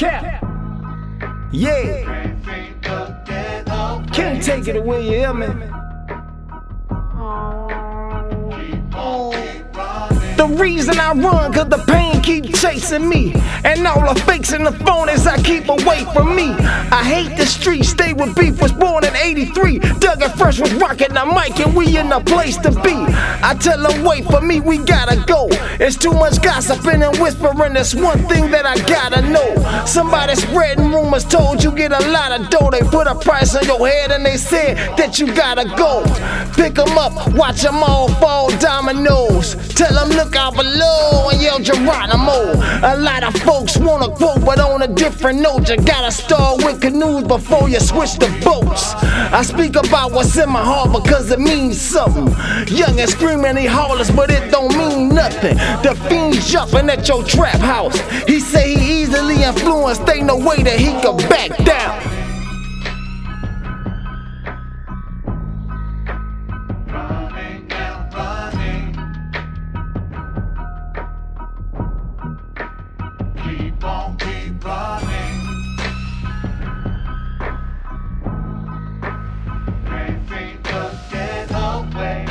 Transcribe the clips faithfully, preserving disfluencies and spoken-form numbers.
Cap. Yeah. Can't take it away, you hear me? The reason I run, cause the pain keep chasing me, and all the fakes and the phonies I keep away from me. I hate the streets, stay with beef, was born in eighty-three. Doug and Fresh was rocking the mic and we in the place to be. I tell them wait for me, we gotta go. It's too much gossiping and whispering, there's one thing that I gotta know. Somebody spreading rumors told you get a lot of dough. They put a price on your head and they said that you gotta go. Pick them up, watch them all fall dominoes. Tell them look out below and yell Geronimo. A lot of folks wanna quote, but on a different note. You gotta start with canoes before you switch to boats. I speak about what's in my heart because it means something. Young and screaming he hollers, but it don't mean nothing. The fiend's jumping at your trap house. He say he easily influenced, ain't no way that he could back down. Keep on, keep running. Can't seem to get away.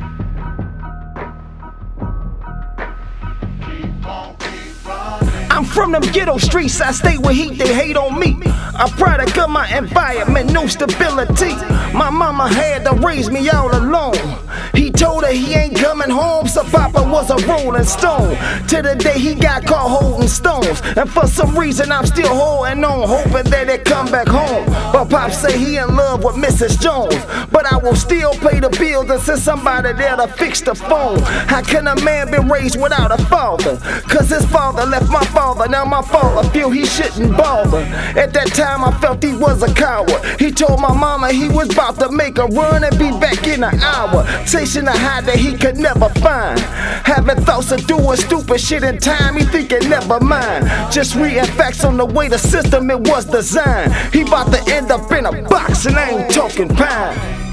Keep on, keep running. I'm from them ghetto streets, I stay with heat, they hate on me. I'm product of my environment, no stability. My mama had to raise me all alone. He told her he ain't coming home, so Papa was a rolling stone. Till the day he got caught holding stones. And for some reason I'm still holding on, hoping that they come back home. But Pop say he in love with Missus Jones. But I will still pay the bills and send somebody there to fix the phone. How can a man be raised without a father? Cause his father left my father, now my father feel he shouldn't bother. At that time I felt he was a coward. He told my mama he was about to make a run and be back in an hour. Chasing a high that he could never find. Having thoughts of doing stupid shit in time, he thinking never mind. Just reading facts on the way the system it was designed. He about to end up in a box and I ain't talking pine.